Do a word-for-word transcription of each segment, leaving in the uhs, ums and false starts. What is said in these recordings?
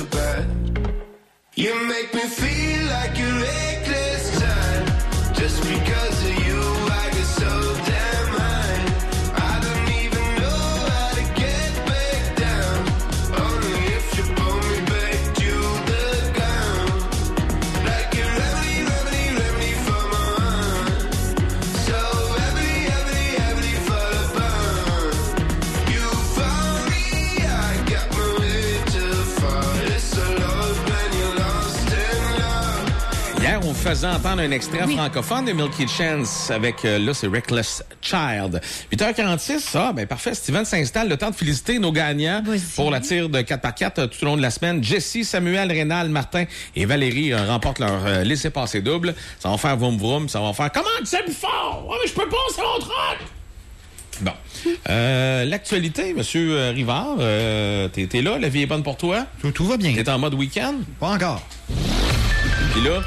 so bad. You make me feel like a reckless child. Just because of you, I get so damn high. I don't even know how to get back down. Only if you pull me back to the ground. Like a remedy, remedy, remedy for my heart. So heavily, heavily, heavily for the burn. You found me, I got my way too far. It's so low when you're lost in love. Hier, on faisait entendre un extrait oui. francophone de Milky Chance avec, euh, là, c'est Reckless Child. huit heures quarante-six, ah, ben parfait. Steven s'installe. Le temps de féliciter nos gagnants Vas-y. pour la tire de quatre par quatre euh, tout au long de la semaine. Jessie, Samuel, Rénal, Martin et Valérie euh, remportent leur euh, laissez-passer double. Ça va faire vroom vroom. Ça va faire « Comment tu sais plus fort? Ouais, mais je peux pas, c'est mon truc! » Bon. Euh, l'actualité, Monsieur euh, Rivard, euh, t'es, t'es là? La vie est bonne pour toi? Tout, tout va bien. T'es en mode week-end? Pas encore. Puis là?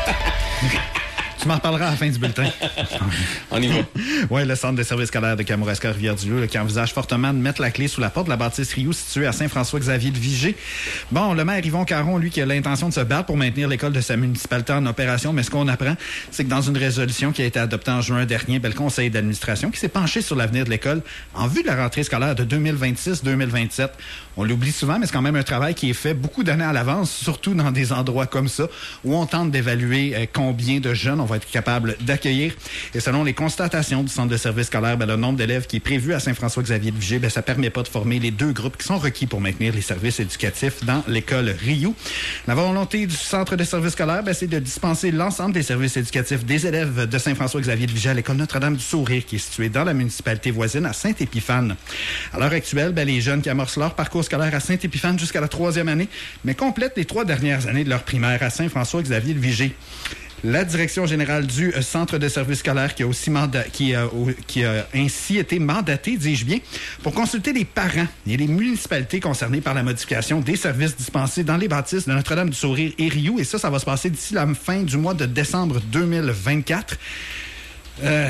Tu m'en reparleras à la fin du bulletin. On y va. Oui, le centre de services scolaires de Kamouraska Rivière-du-Loup qui envisage fortement de mettre la clé sous la porte de la bâtisse Rio située à Saint-François-Xavier-de-Vigée. Bon, le maire Yvon Caron, lui, qui a l'intention de se battre pour maintenir l'école de sa municipalité en opération, mais ce qu'on apprend, c'est que dans une résolution qui a été adoptée en juin dernier, ben, le conseil d'administration qui s'est penché sur l'avenir de l'école en vue de la rentrée scolaire de deux mille vingt-six deux mille vingt-sept. On l'oublie souvent, mais c'est quand même un travail qui est fait beaucoup d'années à l'avance, surtout dans des endroits comme ça, où on tente d'évaluer euh, combien de jeunes on va être capable d'accueillir. Et selon les constatations du centre de services scolaires, ben, le nombre d'élèves qui est prévu à Saint-François-Xavier-de-Vigée, ben, ça permet pas de former les deux groupes qui sont requis pour maintenir les services éducatifs dans l'école Rio. La volonté du centre de services scolaires, ben, c'est de dispenser l'ensemble des services éducatifs des élèves de Saint-François-Xavier-de-Vigée à l'école Notre-Dame-du-Sourire, qui est située dans la municipalité voisine à Saint-Épiphane. À l'heure actuelle, ben, les jeunes qui amorcent leur parcours scolaire à Saint-Épiphane jusqu'à la troisième année, mais complètent les trois dernières années de leur primaire à Saint-François-Xavier-de-Vigée. La direction générale du euh, centre de services scolaires qui a aussi manda- qui, euh, au, qui a ainsi été mandatée, dis-je bien, pour consulter les parents et les municipalités concernées par la modification des services dispensés dans les bâtisses de Notre-Dame-du-Sourire et Rio. Et ça, ça va se passer d'ici la fin du mois de décembre deux mille vingt-quatre. Euh...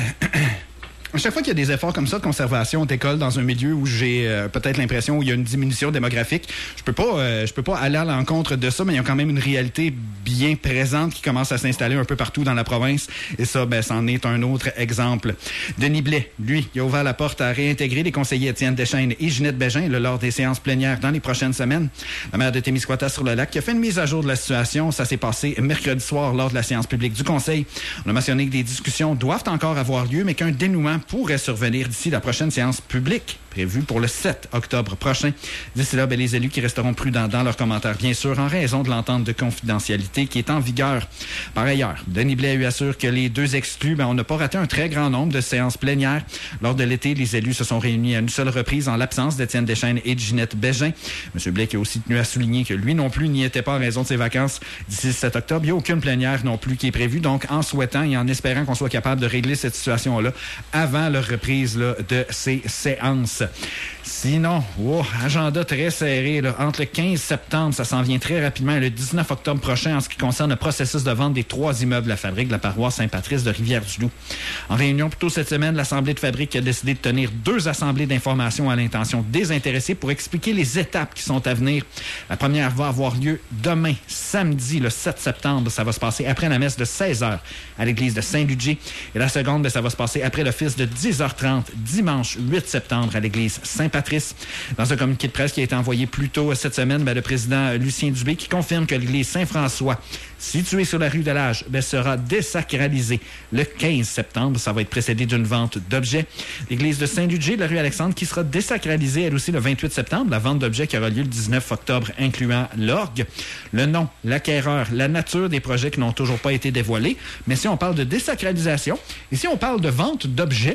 À chaque fois qu'il y a des efforts comme ça de conservation d'école dans un milieu où j'ai euh, peut-être l'impression où il y a une diminution démographique, je peux pas euh, je peux pas aller à l'encontre de ça, mais il y a quand même une réalité bien présente qui commence à s'installer un peu partout dans la province. Et ça, ben, c'en est un autre exemple. Denis Blais, lui, il a ouvert la porte à réintégrer les conseillers Étienne Deschênes et Ginette Bégin là, lors des séances plénières dans les prochaines semaines. La maire de Témiscouata-sur-le-Lac qui a fait une mise à jour de la situation. Ça s'est passé mercredi soir lors de la séance publique du conseil. On a mentionné que des discussions doivent encore avoir lieu, mais qu'un dénouement pourrait survenir d'ici la prochaine séance publique prévue pour le sept octobre prochain. D'ici là, ben, les élus qui resteront prudents dans leurs commentaires, bien sûr, en raison de l'entente de confidentialité qui est en vigueur. Par ailleurs, Denis Blais lui assure que les deux exclus, ben, on n'a pas raté un très grand nombre de séances plénières. Lors de l'été, les élus se sont réunis à une seule reprise en l'absence d'Étienne Deschênes et de Ginette Bégin. M. Blais qui a aussi tenu à souligner que lui non plus n'y était pas en raison de ses vacances d'ici le sept octobre. Il n'y a aucune plénière non plus qui est prévue. Donc, en souhaitant et en espérant qu'on soit capable de régler cette situation-là avant leur reprise là, de ces séances. Sinon, oh, agenda très serré. Là. Entre le quinze septembre, ça s'en vient très rapidement, et le dix-neuf octobre prochain, en ce qui concerne le processus de vente des trois immeubles de la fabrique de la paroisse Saint-Patrice de Rivière-du-Loup. En réunion plus tôt cette semaine, l'Assemblée de fabrique a décidé de tenir deux assemblées d'information à l'intention des intéressés pour expliquer les étapes qui sont à venir. La première va avoir lieu demain, samedi, le sept septembre. Ça va se passer après la messe de seize heures à l'église de Saint-Ludger. Et la seconde, bien, ça va se passer après l'office de dix heures trente, dimanche huit septembre à l'église Saint-Patrice. Dans un communiqué de presse qui a été envoyé plus tôt cette semaine, bien, le président Lucien Dubé qui confirme que l'église Saint-François, située sur la rue de l'Âge, bien, sera désacralisée le quinze septembre. Ça va être précédé d'une vente d'objets. L'église de Saint-Ludger, la rue Alexandre, qui sera désacralisée elle aussi le vingt-huit septembre. La vente d'objets qui aura lieu le dix-neuf octobre, incluant l'orgue. Le nom, l'acquéreur, la nature des projets qui n'ont toujours pas été dévoilés. Mais si on parle de désacralisation, et si on parle de vente d'objets,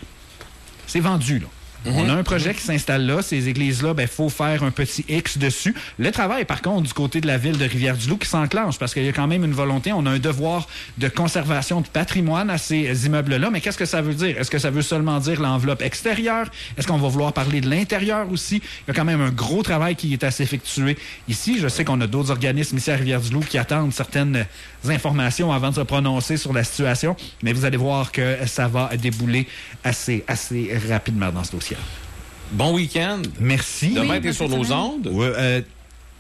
c'est vendu, là. Mm-hmm. On a un projet qui s'installe là. Ces églises-là, ben, faut faire un petit X dessus. Le travail, par contre, du côté de la ville de Rivière-du-Loup qui s'enclenche parce qu'il y a quand même une volonté. On a un devoir de conservation de patrimoine à ces immeubles-là. Mais qu'est-ce que ça veut dire? Est-ce que ça veut seulement dire l'enveloppe extérieure? Est-ce qu'on va vouloir parler de l'intérieur aussi? Il y a quand même un gros travail qui est à s'effectuer ici. Je sais qu'on a d'autres organismes ici à Rivière-du-Loup qui attendent certaines informations avant de se prononcer sur la situation. Mais vous allez voir que ça va débouler assez, assez rapidement dans ce dossier. Bon week-end. Merci. Demain, oui, t'es sur nos ondes. Ouais, euh,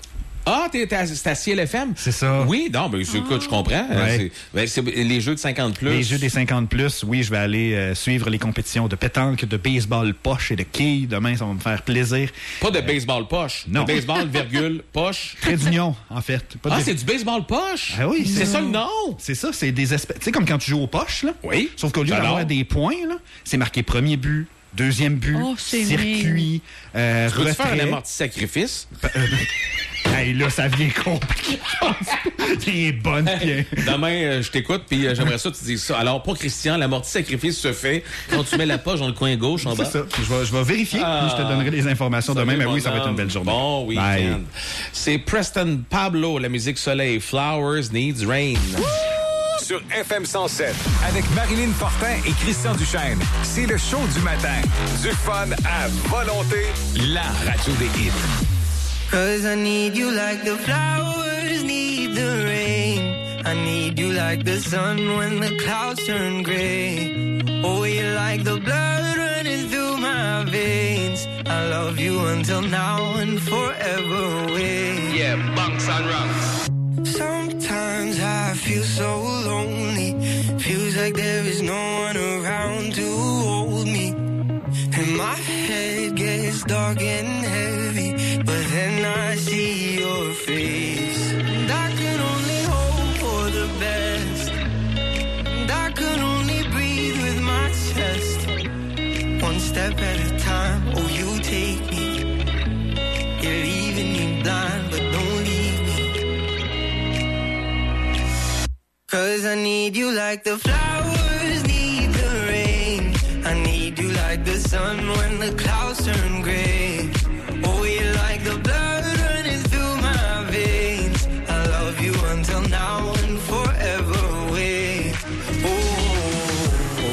Ah, t'es, t'es, c'est à Ciel F M? C'est ça. Oui, non, ben, écoute, oh. je comprends. Ouais. C'est, ben, c'est les jeux de cinquante plus. Les jeux des cinquante plus, oui, je vais aller euh, suivre les compétitions de pétanque, de baseball poche et de quilles. Demain, ça va me faire plaisir. Pas de baseball poche. Non. De baseball, virgule, poche. Trait d'union, en fait. Pas ah, de... c'est du baseball poche? Ah oui, c'est, c'est ça le nom? C'est ça, c'est des espèces... Tu sais, comme quand tu joues aux poches, là. Oui. Sauf qu'au lieu d'avoir des points, là, c'est marqué premier but, deuxième but, oh, circuit, euh, tu peux-tu faire un amorti-sacrifice? Euh, hey, là, ça vient compliqué. Il est bonne, Pierre. Demain, euh, je t'écoute, puis euh, j'aimerais ça que tu dises ça. Alors, pour Christian, l'amorti-sacrifice se fait quand tu mets la poche dans le coin gauche en bas. C'est ça. Je vais, je vais vérifier, ah, puis je te donnerai les informations demain. Mais oui, ça va être une belle journée. Bon week-end. Bye. C'est Preston Pablo, la musique soleil. Flowers Needs Rain. Sur F M cent sept, avec Marilyn Fortin et Christian Duchesne. C'est le show du matin. Du fun à volonté. La radio des hits. Cause I need you like the flowers need the rain. I need you like the sun when the clouds turn gray. Oh, you're like the blood running through my veins. I love you until now and forever away. Yeah, bunks and rungs. Sometimes I feel so lonely. Feels like there is no one around to hold me. And my head gets dark and heavy, but then I see your face. And I can only hope for the best. And I can only breathe with my chest. One step at a time, oh you take me. You're leaving me blind, but don't leave me. Cause I need you like the flowers need the rain. I need you like the sun when the clouds turn gray. Oh, you're like the blood running through my veins. I love you until now and forever away. Oh, oh,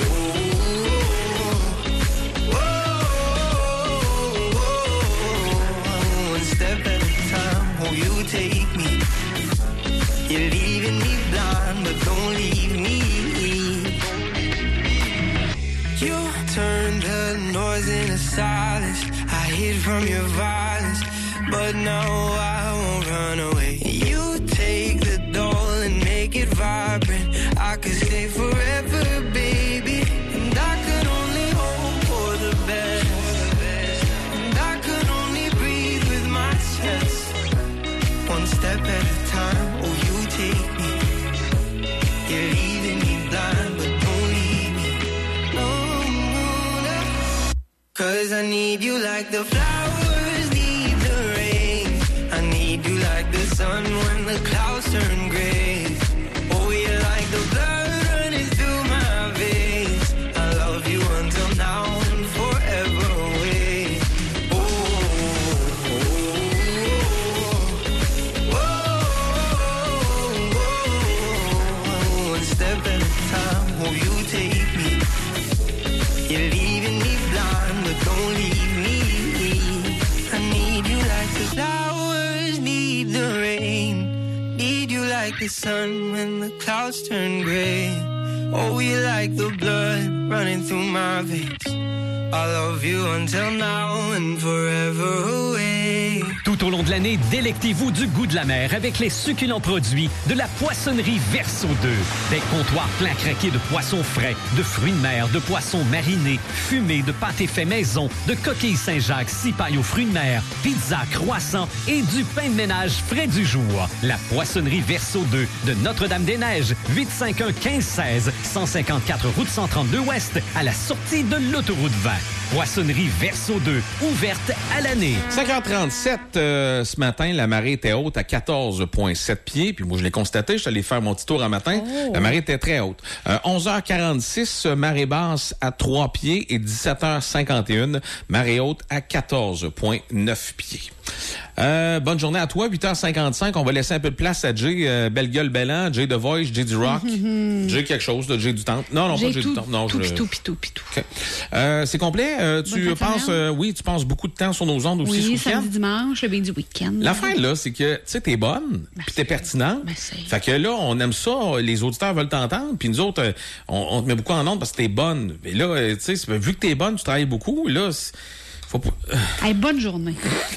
oh, oh, oh. One step at a time, oh, you take me. You're leaving me blind, but don't leave me. You turned the noise into silence. I hid from your violence, but now I won't run away. You take the doll and make it vibrant. I could stay forever, baby. And I could only hope for the best. And I could only breathe with my chest. One step at a time, oh you take me. You're leaving me blind, but don't leave me. No, no, no. Cause I need you like the flowers need the rain. I need you like the sun when the clouds turn gray. Oh, you're like the blood running through my veins. I love you until now and forever away. Oh, oh, oh, oh, oh. One step at a time, oh, you take me. You're leaving me blind, but don't leave me. I need you like the flowers need the rain. Need you like the sun when the clouds turn gray. Oh, you're like the blood running through my veins. I love you until now and forever away. Tout au long de l'année, délectez-vous du goût de la mer avec les succulents produits de la poissonnerie Verso deux. Des comptoirs pleins craqués de poissons frais, de fruits de mer, de poissons marinés, fumés, de pâtés faits maison, de coquilles Saint-Jacques, cipailles aux fruits de mer, pizza, croissants et du pain de ménage frais du jour. La poissonnerie Verso deux de Notre-Dame-des-Neiges, huit cent cinquante-un quinze seize, cent cinquante-quatre route cent trente-deux Ouest, à la sortie de l'autoroute vingt. Poissonnerie Verso deux, ouverte à l'année. cinq heures trente-sept, euh, ce matin, la marée était haute à quatorze virgule sept pieds. Puis moi, je l'ai constaté, je suis allé faire mon petit tour un matin. Oh. La marée était très haute. Euh, onze heures quarante-six, marée basse à trois pieds et dix-sept heures cinquante et un, marée haute à quatorze virgule neuf pieds. Euh, bonne journée à toi, huit heures cinquante-cinq. On va laisser un peu de place à Jay, euh, Belle Gueule Bellan, Jay The Voice, Jay du Rock, mm-hmm. Jay quelque chose, de Jay du Temple. Non, non, Jay pas Jay tout, du Temple. Non, tout, je... pitou, pitou, pitou. Okay. Euh, c'est complet. Euh, tu penses, euh, oui, tu passes beaucoup de temps sur nos ondes aussi oui, ce week-end. Oui, samedi, dimanche, le bien du week-end. L'affaire, là, c'est que, tu sais, t'es bonne, ben puis t'es pertinente. Ben c'est... Fait que là, on aime ça, les auditeurs veulent t'entendre, puis nous autres, on, on te met beaucoup en ondes parce que t'es bonne. Et là, tu sais, vu que t'es bonne, tu travailles beaucoup, là, faut pas... Hey, bonne journée.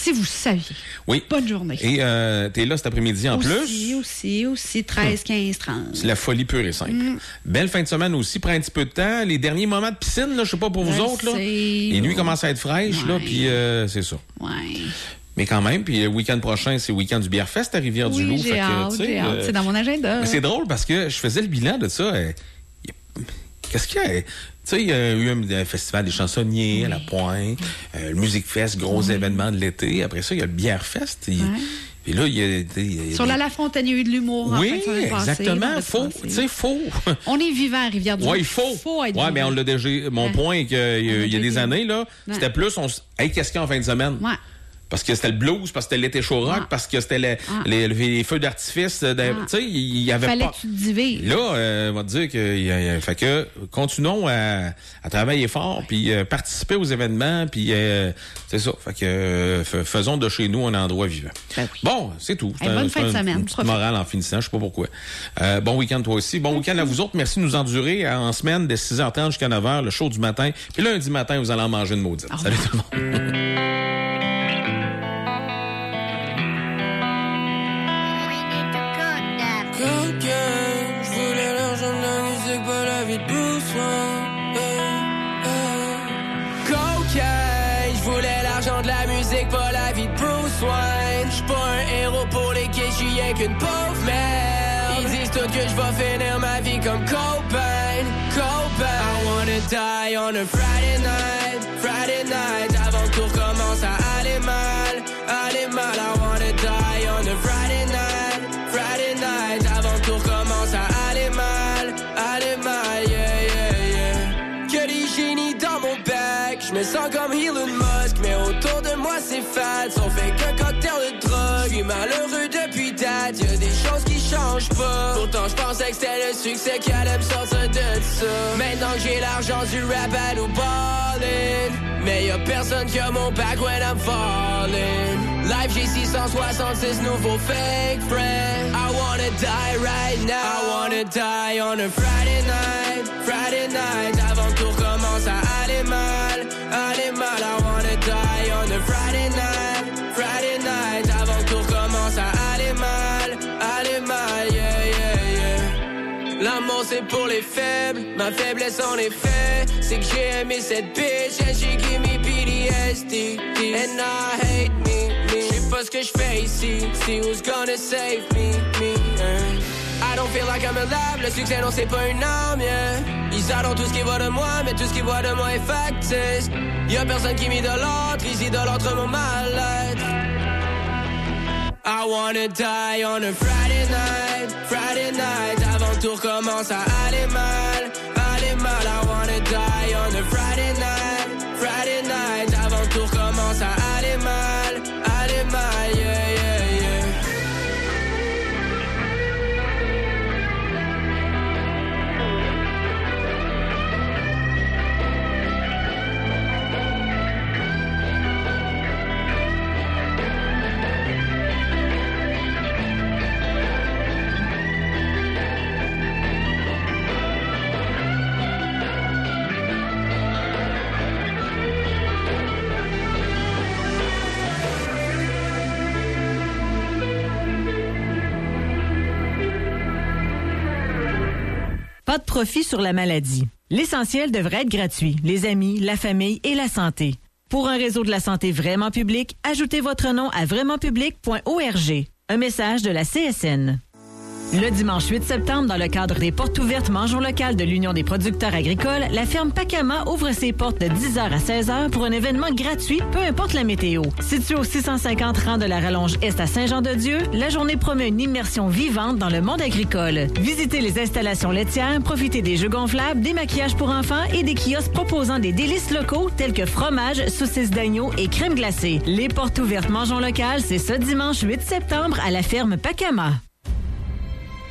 Si vous saviez. Oui. Bonne journée. Et euh, t'es là cet après-midi en aussi, plus. Aussi, aussi, aussi, treize, quinze, trente. C'est la folie pure et simple. Mm. Belle fin de semaine aussi, prends un petit peu de temps. Les derniers moments de piscine, là, je sais pas pour vous je autres, là. sais. Les nuits commencent à être fraîches, ouais. là, puis euh, c'est ça. Ouais. Mais quand même, puis le week-end prochain, c'est le week-end du Bière Fest à Rivière-du-Loup. Oui, j'ai fait hâte, que, j'ai hâte. euh, C'est dans mon agenda. Mais c'est drôle parce que je faisais le bilan de ça. Euh, y a... Qu'est-ce qu'il y a? Tu sais, il y a eu un, un festival des chansonniers oui. à La Pointe, euh, le Musique Fest, gros oui. événement de l'été. Après ça, il y a le Bière Fest. Et, ouais. Puis là, il y a, il y a sur des... la La Fontaine, il y a eu de l'humour. Oui, en fait, exactement. Faut, tu sais, faut. On est vivant à Rivière-du-Loup. Oui, il faut. faut être ouais, vivant. mais on l'a déjà. Mon ouais. point est qu'il y, y a des années, là, ouais. c'était plus, on hey, qu'est-ce qu'il y a en fin de semaine? Ouais. Parce que c'était le blues, parce que c'était l'été chaud rock, ah. parce que c'était les, ah. les, les feux d'artifice. De, ah. Tu sais, il y avait Fallait pas... que tu te divises. Là, euh, on va te dire que... Y a, y a, fait que continuons à, à travailler fort, ouais. puis euh, participer aux événements, puis euh, c'est ça. Fait que euh, faisons de chez nous un endroit vivant. Ben oui. Bon, c'est tout. C'est hey, un, bonne fin de un, semaine. Une petite morale en finissant, je sais pas pourquoi. Euh, bon week-end toi aussi. Bon okay. week-end à vous autres. Merci de nous endurer en semaine de six heures trente jusqu'à neuf heures, le show du matin. Puis lundi matin, vous allez en manger une maudite. Oh, salut tout le monde. Pas la vie de Bruce Wayne. J'suis pas un héros pour les gays, j'suis rien qu'une pauvre merde. Ils disent tout que j'vais finir ma vie comme Cobain, Cobain. I wanna die on a Friday night, Friday night. Avant que tout recommence à aller mal, aller mal. I wanna die on a Friday night, Friday night. Avant que tout recommence à aller mal, aller mal, yeah, yeah, yeah. Que des génies dans mon bec, j'me sens comme Elon Musk, mais autour de moi c'est fat, on fait qu'un cocktail de drogue. J'suis malheureux depuis date, y'a des choses qui changent pas. Pourtant j'pensais que c'était le succès qui allait me sortir de ça. Maintenant que j'ai l'argent du rap à nous ballin', mais y'a personne qui a mon back when I'm falling. Live j'ai six cent soixante-six nouveaux fake friends. I wanna die right now, I wanna die on a Friday night, Friday night. Avant que tout recommence à aller mal, aller mal. I wanna die on a Friday night, Friday night. Avant que tout recommence à aller mal, aller mal, yeah, yeah, yeah. L'amour c'est pour les faibles, ma faiblesse en effet, c'est que j'ai aimé cette bitch and she give me P T S D and I hate me, me. J'sais pas ce que j'fais ici, see who's gonna save me, me, uh. I don't feel like I'm alive, le succès non c'est pas une arme, yeah. Ils adorent tout ce qu'ils voient de moi, mais tout ce qu'ils voient de moi est factice. Y'a personne qui m'idolâtre, ils idolâtrent mon mal-être. I wanna die on a Friday night, Friday night. Avant que tout recommence à aller mal, aller mal. I wanna die on a Friday night, Friday night. Avant que tout recommence à aller mal, aller mal, yeah, yeah, yeah. Pas de profit sur la maladie. L'essentiel devrait être gratuit. Les amis, la famille et la santé. Pour un réseau de la santé vraiment public, ajoutez votre nom à vraiment public point org. Un message de la C S N. Le dimanche huit septembre, dans le cadre des portes ouvertes Mangeons local de l'Union des producteurs agricoles, la ferme Pacama ouvre ses portes de dix heures à seize heures pour un événement gratuit, peu importe la météo. Situé au six cent cinquante rang de la Rallonge Est à Saint-Jean-de-Dieu, la journée promet une immersion vivante dans le monde agricole. Visitez les installations laitières, profitez des jeux gonflables, des maquillages pour enfants et des kiosques proposant des délices locaux tels que fromage, saucisses d'agneau et crème glacée. Les portes ouvertes Mangeons local, c'est ce dimanche huit septembre à la ferme Pacama.